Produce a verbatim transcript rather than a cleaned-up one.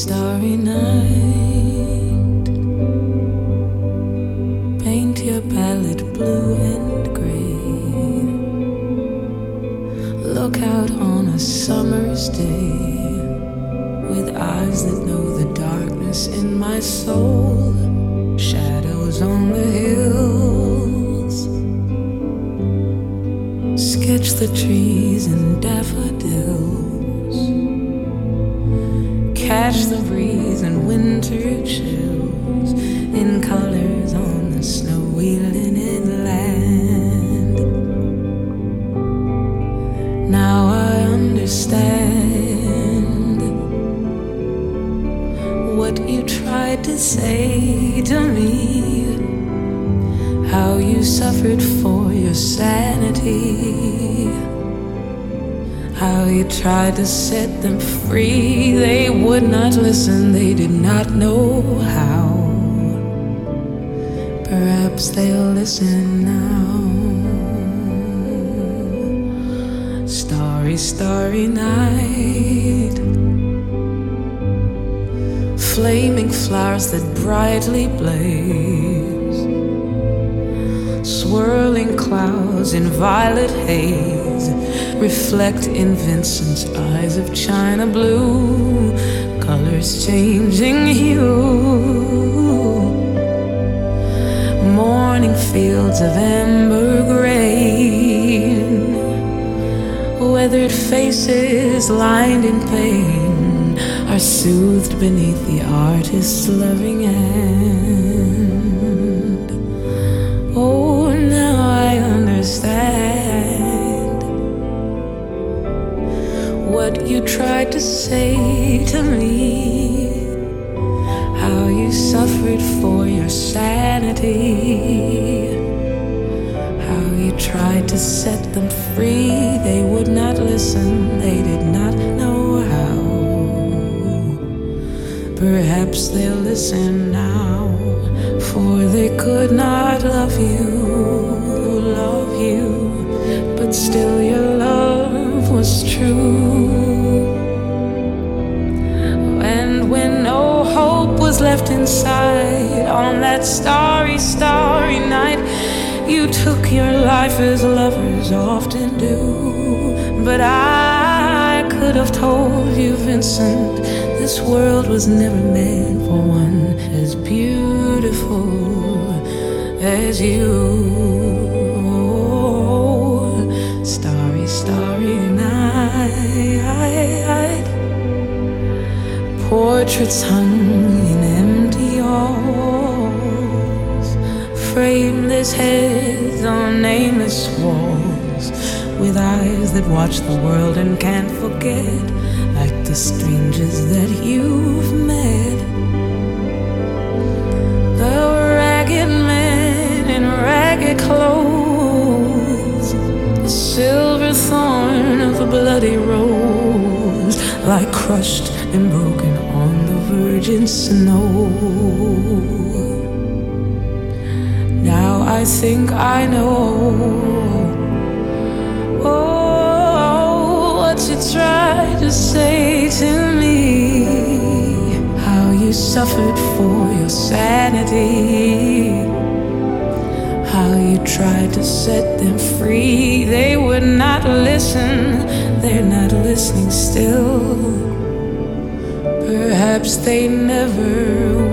starry night. Paint your palette blue and gray. Look out on a summer's day with eyes that know the darkness in my soul. Shadows on the hills. Sketch the trees and daffodils. Catch the breeze and winter chills in colors on the snowy linen land. Now I understand what you tried to say to me, how you suffered for your sanity, how you tried to set them free. They would not listen, they did not know how. Perhaps they'll listen now. Starry, starry night. Flaming flowers that brightly blaze. Swirling clouds in violet haze reflect in Vincent's eyes of china blue, colors changing hue. Morning fields of amber grain, weathered faces lined in pain are soothed beneath the artist's loving hand. Oh, now I understand what you tried to say to me, how you suffered for your sanity, how you tried to set them free. They would not listen, they did not know how. Perhaps they'll listen now, for they could not love you, love you, but still your love was true. And when no hope was left inside on that starry, starry night, you took your life as lovers often do. But I could have told you, Vincent, this world was never meant for one as beautiful as you. Starry, starry night. Portraits hung in empty halls, frameless heads on nameless walls, with eyes that watch the world and can't forget, like the strangers that you've met. The ragged men in ragged clothes, the silver thorn of a bloody rose, like crushed and broken on the virgin snow. Now I think I know, oh, what you tried to say to me, how you suffered for your sanity, how you tried to set them free. They would not listen, they're not listening still. Perhaps they never